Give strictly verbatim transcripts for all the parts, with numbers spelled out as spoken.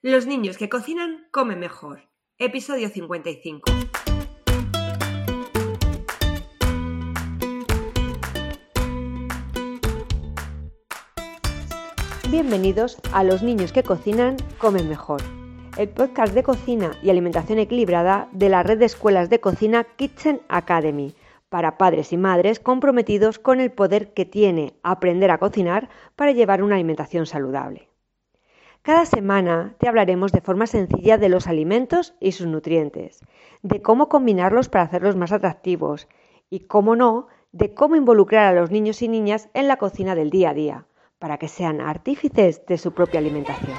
Los niños que cocinan comen mejor. Episodio cincuenta y cinco. Bienvenidos a Los niños que cocinan comen mejor, el podcast de cocina y alimentación equilibrada de la red de escuelas de cocina Kitchen Academy, para padres y madres comprometidos con el poder que tiene aprender a cocinar para llevar una alimentación saludable. Cada semana te hablaremos de forma sencilla de los alimentos y sus nutrientes, de cómo combinarlos para hacerlos más atractivos y, cómo no, de cómo involucrar a los niños y niñas en la cocina del día a día, para que sean artífices de su propia alimentación.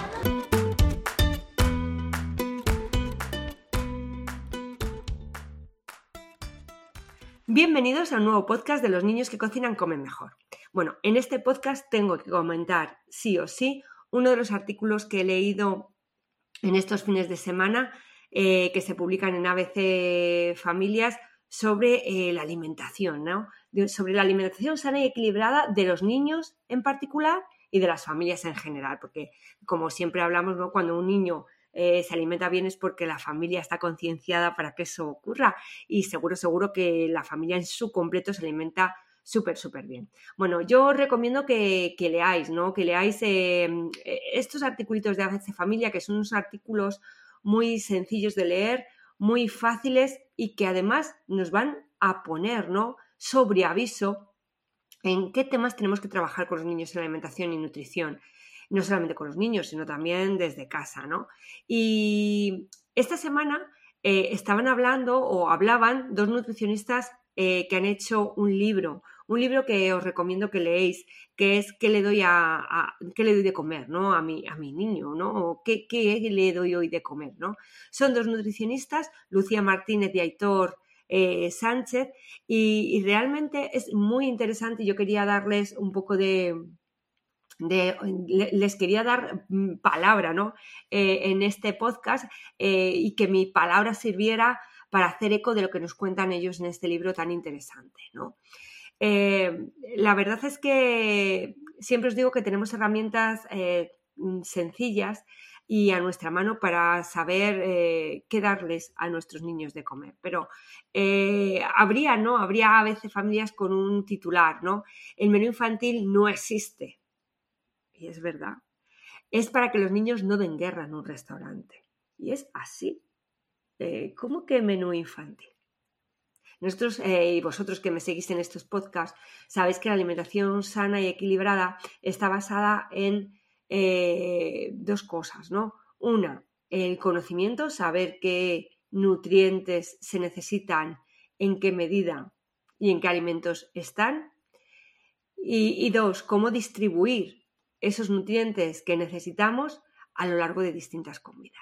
Bienvenidos a un nuevo podcast de Los niños que cocinan comen mejor. Bueno, en este podcast tengo que comentar sí o sí uno de los artículos que he leído en estos fines de semana eh, que se publican en A B C Familias sobre eh, la alimentación, ¿no? De, sobre la alimentación sana y equilibrada de los niños en particular y de las familias en general, porque como siempre hablamos, ¿no? Cuando un niño eh, se alimenta bien es porque la familia está concienciada para que eso ocurra y seguro, seguro que la familia en su completo se alimenta súper, súper bien. Bueno, yo os recomiendo que, que leáis, ¿no? Que leáis eh, estos articulitos de A B C Familia, que son unos artículos muy sencillos de leer, muy fáciles y que además nos van a poner, ¿no? Sobre aviso en qué temas tenemos que trabajar con los niños en alimentación y nutrición. No solamente con los niños, sino también desde casa, ¿no? Y esta semana eh, estaban hablando o hablaban dos nutricionistas eh, que han hecho un libro, un libro que os recomiendo que leéis, que es ¿qué le doy a, a qué le doy de comer, ¿no? a mi a mi niño, ¿no? O ¿qué, qué le doy hoy de comer, ¿no? Son dos nutricionistas, Lucía Martínez y Aitor eh, Sánchez, y, y realmente es muy interesante. Yo quería darles un poco de De, les quería dar palabra, ¿no? Eh, en este podcast eh, y que mi palabra sirviera para hacer eco de lo que nos cuentan ellos en este libro tan interesante, ¿no? Eh, la verdad es que siempre os digo que tenemos herramientas eh, sencillas y a nuestra mano para saber eh, qué darles a nuestros niños de comer, pero eh, habría, ¿no? Habría a veces familias con un titular, ¿no? El menú infantil no existe. Y es verdad, es para que los niños no den guerra en un restaurante. Y es así. Eh, ¿Cómo que menú infantil? Nosotros eh, y vosotros que me seguís en estos podcasts, sabéis que la alimentación sana y equilibrada está basada en eh, dos cosas, ¿no? Una, el conocimiento, saber qué nutrientes se necesitan, en qué medida y en qué alimentos están. Y, y dos, cómo distribuir esos nutrientes que necesitamos a lo largo de distintas comidas.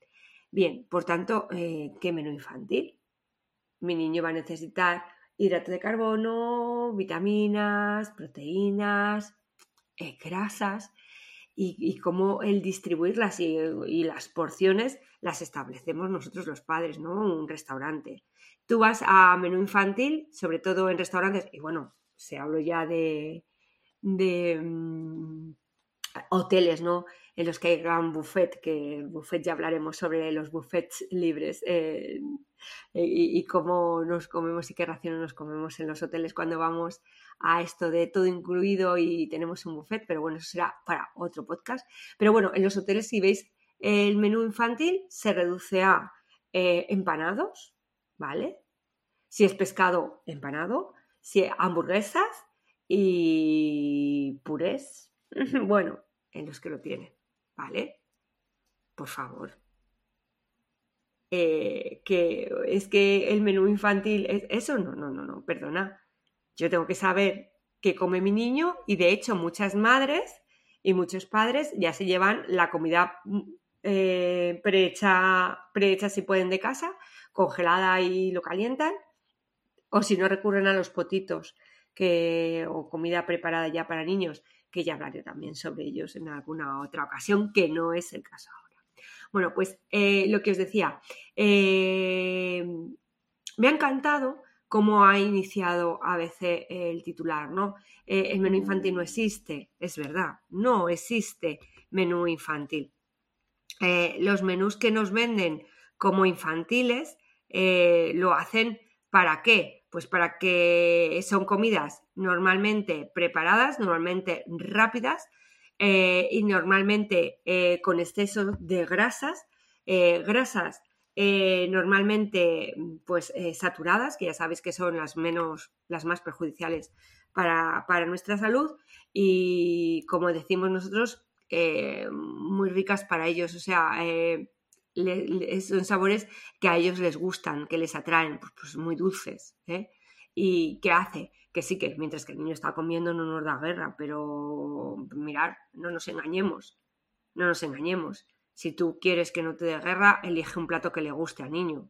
Bien, por tanto, eh, ¿qué menú infantil? Mi niño va a necesitar hidrato de carbono, vitaminas, proteínas, eh, grasas y, y cómo el distribuirlas y, y las porciones las establecemos nosotros los padres, ¿no? Un restaurante. Tú vas a menú infantil, sobre todo en restaurantes, y bueno, se hablo ya de... de um, hoteles, ¿no? En los que hay gran buffet, que el buffet ya hablaremos sobre los buffets libres eh, y, y cómo nos comemos y qué raciones nos comemos en los hoteles cuando vamos a esto de todo incluido y tenemos un buffet, pero bueno, eso será para otro podcast. Pero bueno, en los hoteles, si veis el menú infantil, se reduce a eh, empanados, ¿vale? Si es pescado, empanado, si hamburguesas y purés, bueno, en los que lo tienen, ¿vale? Por favor. Eh, que es que el menú infantil es eso, no, no, no, no, perdona. Yo tengo que saber qué come mi niño y de hecho muchas madres y muchos padres ya se llevan la comida eh, prehecha, prehecha si pueden de casa, congelada y lo calientan, o si no recurren a los potitos que, o comida preparada ya para niños, que ya hablaré también sobre ellos en alguna otra ocasión, que no es el caso ahora. Bueno, pues eh, lo que os decía, eh, me ha encantado cómo ha iniciado a B C el titular, ¿no? Eh, el menú infantil no existe, es verdad, no existe menú infantil. eh, los menús que nos venden como infantiles eh, lo hacen ¿para qué? Pues para que son comidas normalmente preparadas, normalmente rápidas eh, y normalmente eh, con exceso de grasas, eh, grasas eh, normalmente pues eh, saturadas, que ya sabéis que son las menos, las más perjudiciales para, para nuestra salud y como decimos nosotros, eh, muy ricas para ellos, o sea, eh, le, le, son sabores que a ellos les gustan, que les atraen, pues, pues muy dulces, ¿eh? ¿Y qué hace? Que sí, que mientras que el niño está comiendo no nos da guerra, pero mirad, no nos engañemos, no nos engañemos. Si tú quieres que no te dé guerra, elige un plato que le guste al niño,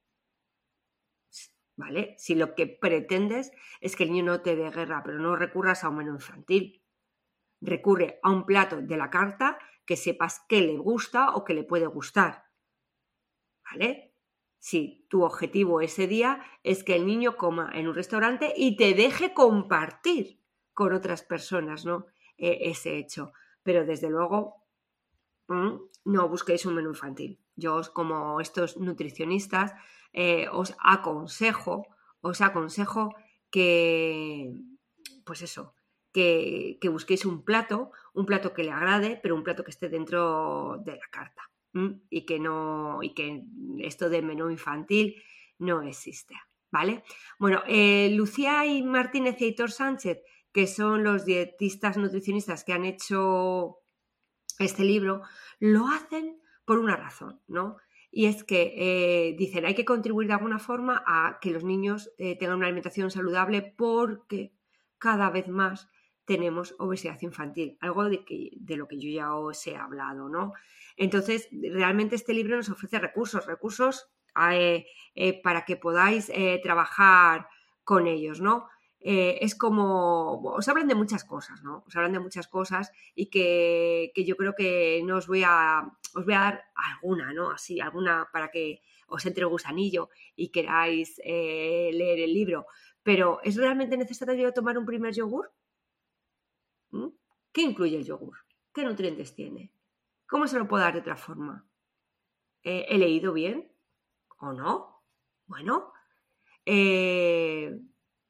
¿vale? Si lo que pretendes es que el niño no te dé guerra, pero no recurras a un menú infantil. Recurre a un plato de la carta que sepas que le gusta o que le puede gustar, ¿vale? Si tu objetivo ese día es que el niño coma en un restaurante y te deje compartir con otras personas, ¿no? Eh, ese hecho. Pero desde luego mmm, no busquéis un menú infantil. Yo os, como estos nutricionistas eh, os aconsejo, os aconsejo que, pues eso, que, que busquéis un plato, un plato que le agrade, pero un plato que esté dentro de la carta. ¿m? Y que no, y que esto de menú infantil no existe, ¿vale? Bueno, eh, Lucía y Martínez y Heitor Sánchez, que son los dietistas nutricionistas que han hecho este libro, lo hacen por una razón, ¿no? Y es que eh, dicen, hay que contribuir de alguna forma a que los niños eh, tengan una alimentación saludable porque cada vez más tenemos obesidad infantil, algo de, que, de lo que yo ya os he hablado, ¿no? Entonces, realmente este libro nos ofrece recursos, recursos eh, eh, para que podáis eh, trabajar con ellos, ¿no? Eh, es como, os hablan de muchas cosas, ¿no? Os hablan de muchas cosas y que, que yo creo que no os voy a, os voy a dar alguna, ¿no? Así, alguna para que os entre el gusanillo y queráis eh, leer el libro. Pero, ¿es realmente necesario tomar un primer yogur? ¿Mm? ¿Qué incluye el yogur? ¿Qué nutrientes tiene? ¿Cómo se lo puedo dar de otra forma? Eh, ¿He leído bien? ¿O no? Bueno, eh...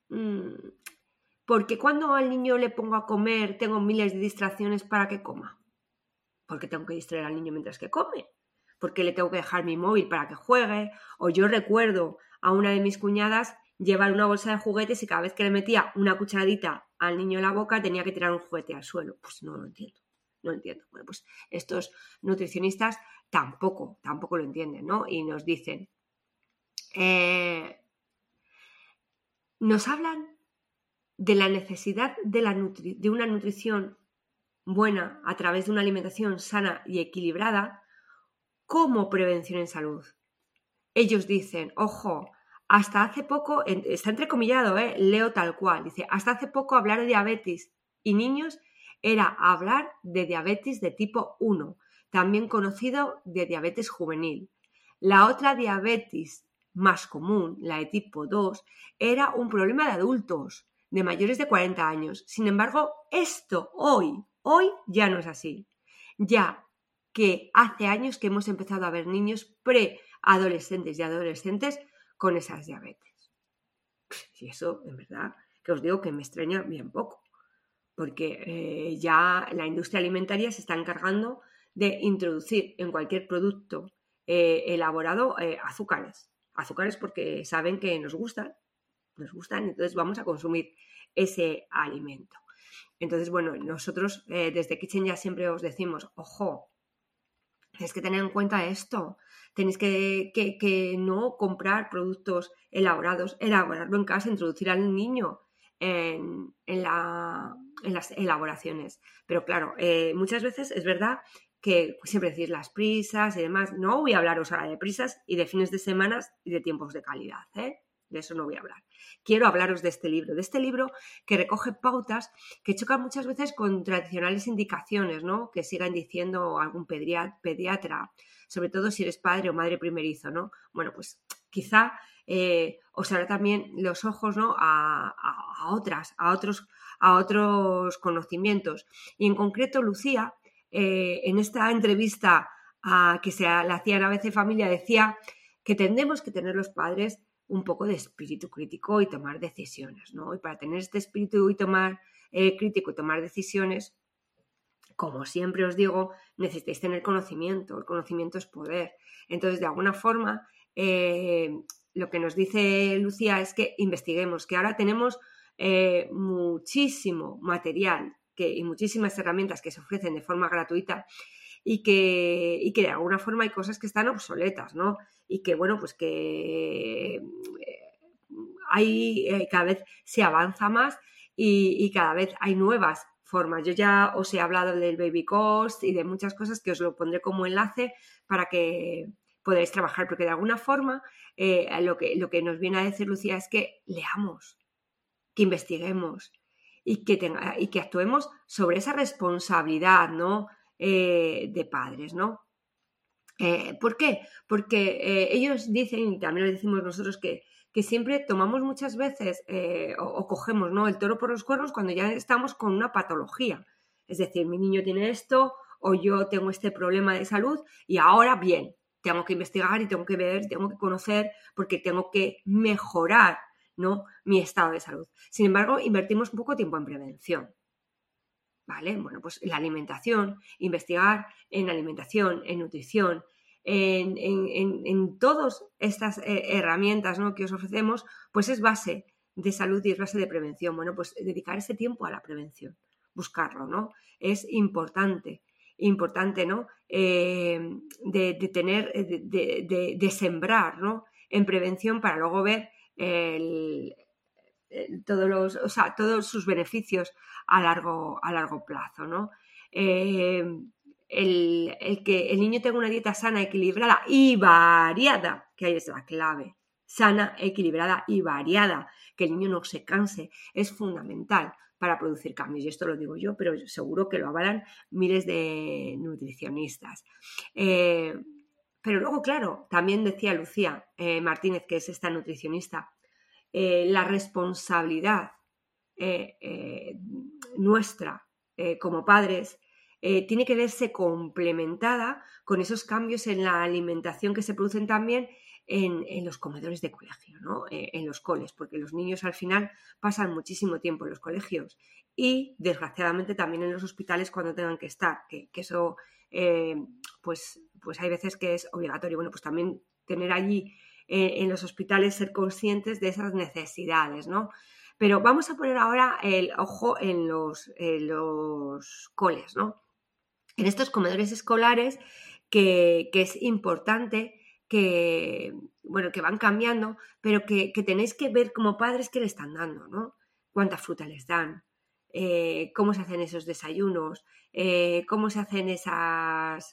porque cuando al niño le pongo a comer tengo miles de distracciones para que coma, porque tengo que distraer al niño mientras que come, porque le tengo que dejar mi móvil para que juegue, o yo recuerdo a una de mis cuñadas llevar una bolsa de juguetes y cada vez que le metía una cucharadita al niño en la boca tenía que tirar un juguete al suelo. Pues no lo entiendo, no entiendo. Bueno, pues estos nutricionistas tampoco, tampoco lo entienden, ¿no? Y nos dicen, eh, nos hablan de la necesidad de, la nutri- de una nutrición buena a través de una alimentación sana y equilibrada como prevención en salud. Ellos dicen, ojo, hasta hace poco, está entrecomillado, ¿eh? Leo tal cual, dice, hasta hace poco hablar de diabetes y niños era hablar de diabetes de tipo uno, también conocido de diabetes juvenil. La otra diabetes más común, la de tipo dos, era un problema de adultos, de mayores de cuarenta años. Sin embargo, esto hoy, hoy ya no es así. Ya que hace años que hemos empezado a ver niños preadolescentes y adolescentes con esas diabetes. Y eso, en verdad, que os digo que me extraña bien poco, porque eh, ya la industria alimentaria se está encargando de introducir en cualquier producto eh, elaborado eh, azúcares. Azúcares porque saben que nos gustan, nos gustan, entonces vamos a consumir ese alimento. Entonces, bueno, nosotros eh, desde Kitchen ya siempre os decimos, ojo, tenéis que tener en cuenta esto, tenéis que, que, que no comprar productos elaborados, elaborarlo en casa, introducir al niño en, en, la, en las elaboraciones. Pero claro, eh, muchas veces es verdad que siempre decís las prisas y demás. No voy a hablaros ahora de prisas y de fines de semana y de tiempos de calidad, ¿eh? De eso no voy a hablar. Quiero hablaros de este libro, de este libro que recoge pautas que chocan muchas veces con tradicionales indicaciones, ¿no? Que sigan diciendo algún pediatra, sobre todo si eres padre o madre primerizo, ¿no? Bueno, pues quizá eh, os abra también los ojos, ¿no? a, a, a otras, a otros, a otros conocimientos. Y en concreto, Lucía, eh, en esta entrevista a, que se le hacían a veces familia, decía que tendremos que tener los padres un poco de espíritu crítico y tomar decisiones, ¿no? Y para tener este espíritu y tomar eh, crítico y tomar decisiones, como siempre os digo, necesitáis tener conocimiento. El conocimiento es poder. Entonces, de alguna forma, eh, lo que nos dice Lucía es que investiguemos, que ahora tenemos eh, muchísimo material que, y muchísimas herramientas que se ofrecen de forma gratuita y que, y que de alguna forma hay cosas que están obsoletas, ¿no? Y que, bueno, pues que eh, hay, eh, cada vez se avanza más y, y cada vez hay nuevas formas. Yo ya os he hablado del baby cost y de muchas cosas que os lo pondré como enlace para que podáis trabajar, porque de alguna forma eh, lo, que, lo que nos viene a decir Lucía es que leamos, que investiguemos y que, tenga, y que actuemos sobre esa responsabilidad, ¿no? eh, de padres, ¿no? Eh, ¿Por qué? Porque eh, ellos dicen, y también lo decimos nosotros, que, que siempre tomamos muchas veces eh, o, o cogemos, ¿no?, el toro por los cuernos cuando ya estamos con una patología. Es decir, mi niño tiene esto o yo tengo este problema de salud y ahora bien, tengo que investigar y tengo que ver, tengo que conocer porque tengo que mejorar, ¿no?, mi estado de salud. Sin embargo, invertimos un poco de tiempo en prevención. ¿Vale? Bueno, pues la alimentación, investigar en alimentación, en nutrición, en, en, en, en todas estas eh, herramientas, ¿no?, que os ofrecemos, pues es base de salud y es base de prevención. Bueno, pues dedicar ese tiempo a la prevención, buscarlo, ¿no? Es importante, importante, ¿no? Eh, de, de tener, de, de, de, de sembrar, ¿no?, en prevención para luego ver el... Todos, los, o sea, todos sus beneficios a largo, a largo plazo, ¿no? Eh, el, el que el niño tenga una dieta sana, equilibrada y variada, que ahí es la clave, sana, equilibrada y variada, que el niño no se canse, es fundamental para producir cambios. Y esto lo digo yo, pero seguro que lo avalan miles de nutricionistas. Eh, pero luego, claro, también decía Lucía eh, Martínez, que es esta nutricionista, Eh, la responsabilidad eh, eh, nuestra eh, como padres eh, tiene que verse complementada con esos cambios en la alimentación que se producen también en, en los comedores de colegio, ¿no? eh, en los coles, porque los niños al final pasan muchísimo tiempo en los colegios y desgraciadamente también en los hospitales cuando tengan que estar, que, que eso eh, pues, pues hay veces que es obligatorio. Bueno, pues también tener allí en los hospitales, ser conscientes de esas necesidades, ¿no? Pero vamos a poner ahora el ojo en los, en los coles, ¿no? En estos comedores escolares que, que es importante que, bueno, que van cambiando, pero que, que tenéis que ver como padres qué le están dando, ¿no? Cuánta fruta les dan, eh, cómo se hacen esos desayunos, eh, cómo se hacen esas...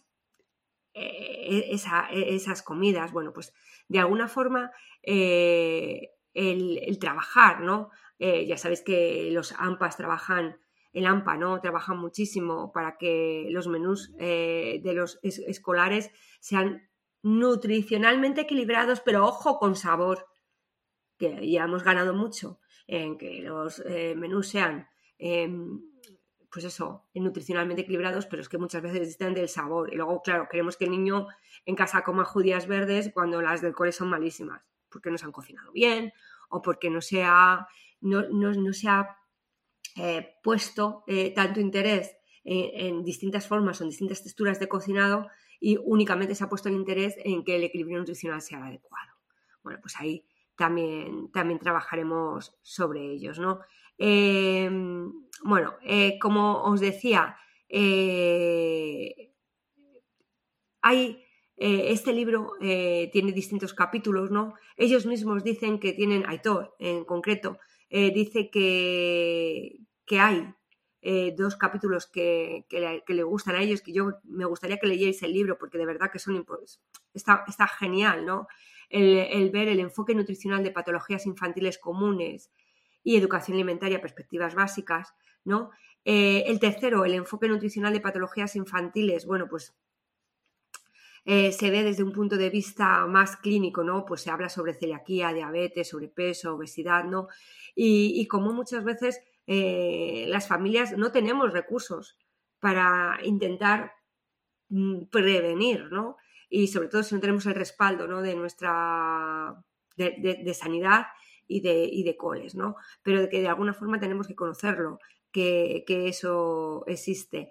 Esa, esas comidas. Bueno, pues de alguna forma eh, el, el trabajar, ¿no? Eh, ya sabéis que los A M Pas trabajan, el A M P A, ¿no?, trabajan muchísimo para que los menús eh, de los es, escolares sean nutricionalmente equilibrados, pero ojo, con sabor, que ya hemos ganado mucho en que los eh, menús sean eh, pues eso, nutricionalmente equilibrados, pero es que muchas veces necesitan del sabor. Y luego, claro, queremos que el niño en casa coma judías verdes cuando las del cole son malísimas, porque no se han cocinado bien o porque no se ha, no, no, no se ha eh, puesto eh, tanto interés en, en distintas formas o en distintas texturas de cocinado y únicamente se ha puesto el interés en que el equilibrio nutricional sea el adecuado. Bueno, pues ahí también, también trabajaremos sobre ellos, ¿no? Eh, bueno, eh, como os decía, eh, hay eh, este libro eh, tiene distintos capítulos, ¿no? Ellos mismos dicen que tienen, Aitor en concreto, eh, dice que, que hay eh, dos capítulos que, que, le, que le gustan a ellos, que yo me gustaría que leyerais el libro porque de verdad que son está, está genial, ¿no? El, el ver el enfoque nutricional de patologías infantiles comunes y educación alimentaria, perspectivas básicas, ¿no? Eh, el tercero, el enfoque nutricional de patologías infantiles, bueno, pues eh, se ve desde un punto de vista más clínico, ¿no? Pues se habla sobre celiaquía, diabetes, sobrepeso, obesidad, ¿no? Y, y como muchas veces eh, las familias no tenemos recursos para intentar prevenir, ¿no? Y sobre todo si no tenemos el respaldo, ¿no? de nuestra de, de, de sanidad y de, y de coles, ¿no? Pero de que de alguna forma tenemos que conocerlo, que, que eso existe.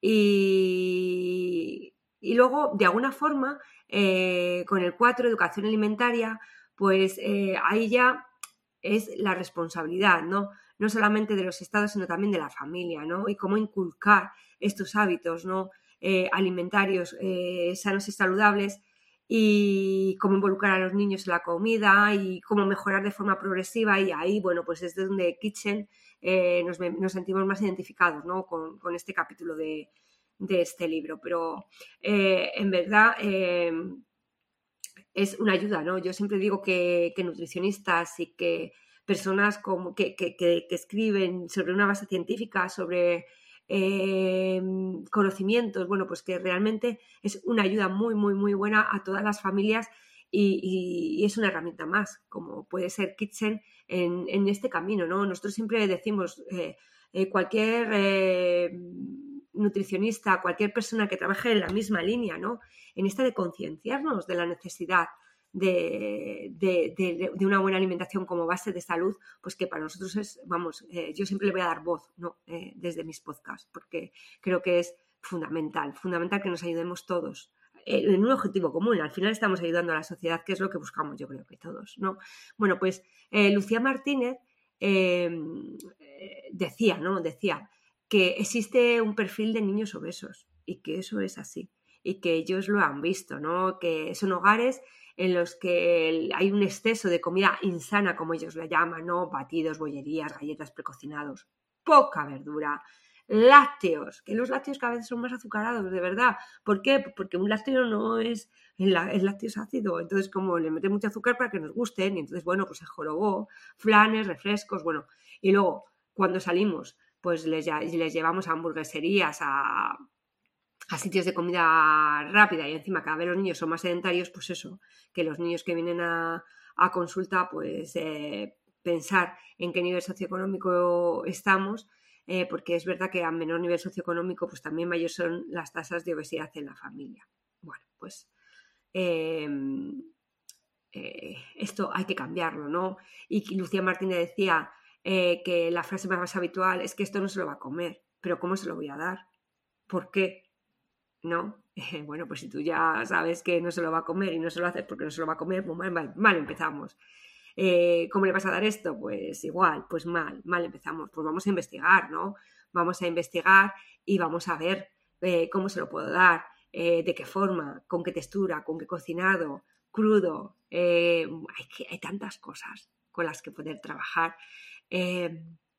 Y, y luego, de alguna forma, eh, con el cuatro, educación alimentaria, pues eh, ahí ya es la responsabilidad, ¿no? No solamente de los estados, sino también de la familia, ¿no? Y cómo inculcar estos hábitos, ¿no? Eh, alimentarios eh, sanos y saludables, y cómo involucrar a los niños en la comida y cómo mejorar de forma progresiva. Y ahí, bueno, pues es de donde Kitchen eh, nos, nos sentimos más identificados, ¿no? con, con este capítulo de, de este libro. Pero eh, en verdad eh, es una ayuda, ¿no? Yo siempre digo que, que nutricionistas y que personas como que, que, que, que escriben sobre una base científica, sobre eh, conocimientos, bueno, pues que realmente es una ayuda muy, muy, muy buena a todas las familias, y, y, y es una herramienta más, como puede ser Kitchen en, en este camino, ¿no? Nosotros siempre decimos, eh, eh, cualquier eh, nutricionista, cualquier persona que trabaje en la misma línea, ¿no? En esta de concienciarnos de la necesidad De, de, de, de una buena alimentación como base de salud, pues que para nosotros es, vamos, eh, yo siempre le voy a dar voz, ¿no? eh, desde mis podcasts, porque creo que es fundamental, fundamental que nos ayudemos todos eh, en un objetivo común. Al final estamos ayudando a la sociedad, que es lo que buscamos, yo creo que todos, ¿no? Bueno, pues eh, Lucía Martínez eh, decía, ¿no? Decía que existe un perfil de niños obesos y que eso es así, y que ellos lo han visto, ¿no? Que son hogares en los que hay un exceso de comida insana, como ellos la llaman, ¿no? Batidos, bollerías, galletas, precocinados, poca verdura, lácteos, que los lácteos cada vez son más azucarados, de verdad. ¿Por qué? Porque un lácteo no es, el lácteo es ácido, entonces como le meten mucho azúcar para que nos gusten, y entonces, bueno, pues se jorobó, flanes, refrescos, bueno. Y luego, cuando salimos, pues les, les llevamos a hamburgueserías, a... a sitios de comida rápida, y encima cada vez los niños son más sedentarios, pues eso, que los niños que vienen a, a consulta, pues eh, pensar en qué nivel socioeconómico estamos, eh, porque es verdad que a menor nivel socioeconómico, pues también mayores son las tasas de obesidad en la familia. Bueno, pues eh, eh, esto hay que cambiarlo, ¿no? Y Lucía Martínez decía eh, que la frase más habitual es que esto no se lo va a comer, pero ¿cómo se lo voy a dar? ¿Por qué? ¿No? Eh, bueno, pues si tú ya sabes que no se lo va a comer y no se lo haces porque no se lo va a comer, pues mal, mal, mal empezamos. Eh, ¿Cómo le vas a dar esto? Pues igual, pues mal, mal empezamos. Pues vamos a investigar, ¿no? Vamos a investigar y vamos a ver eh, cómo se lo puedo dar, eh, de qué forma, con qué textura, con qué cocinado, crudo. Eh, hay, que, hay tantas cosas con las que poder trabajar. Eh,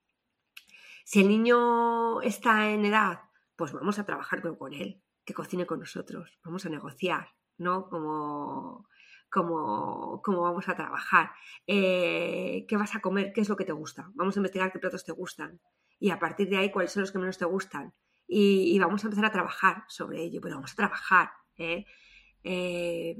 si el niño está en edad, pues vamos a trabajar con, con él, que cocine con nosotros, vamos a negociar, ¿no? Como, como, como vamos a trabajar. Eh, ¿Qué vas a comer? ¿Qué es lo que te gusta? Vamos a investigar qué platos te gustan, y a partir de ahí cuáles son los que menos te gustan, y, y vamos a empezar a trabajar sobre ello, pero vamos a trabajar, ¿eh? Eh,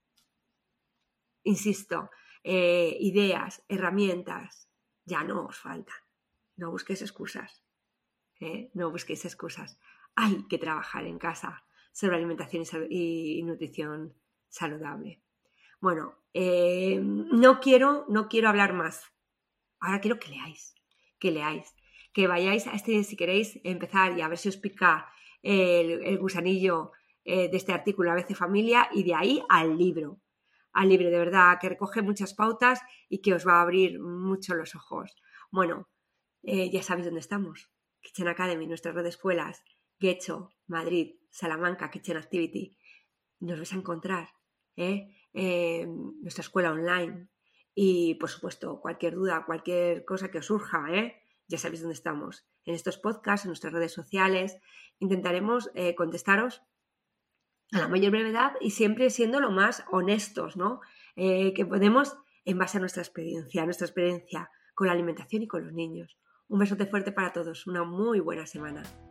insisto, eh, ideas, herramientas, ya no os faltan. No busquéis excusas, ¿eh? No busquéis excusas. Hay que trabajar en casa sobre alimentación y, sal- y nutrición saludable. Bueno, eh, no quiero, no quiero hablar más. Ahora quiero que leáis, que leáis, que vayáis a este, si queréis empezar y a ver si os pica el, el gusanillo eh, de este artículo A B C Familia, y de ahí al libro, al libro de verdad, que recoge muchas pautas y que os va a abrir mucho los ojos. Bueno, eh, ya sabéis dónde estamos. Kitchen Academy, nuestras redes de escuelas, Getxo, Madrid, Salamanca, Kitchen Activity. Nos vais a encontrar, ¿eh? Eh, nuestra escuela online. Y, por supuesto, cualquier duda, cualquier cosa que os surja, ¿eh? Ya sabéis dónde estamos. En estos podcasts, en nuestras redes sociales, intentaremos eh, contestaros a la mayor brevedad y siempre siendo lo más honestos, ¿no? Eh, que podemos, en base a nuestra experiencia, a nuestra experiencia con la alimentación y con los niños. Un besote fuerte para todos. Una muy buena semana.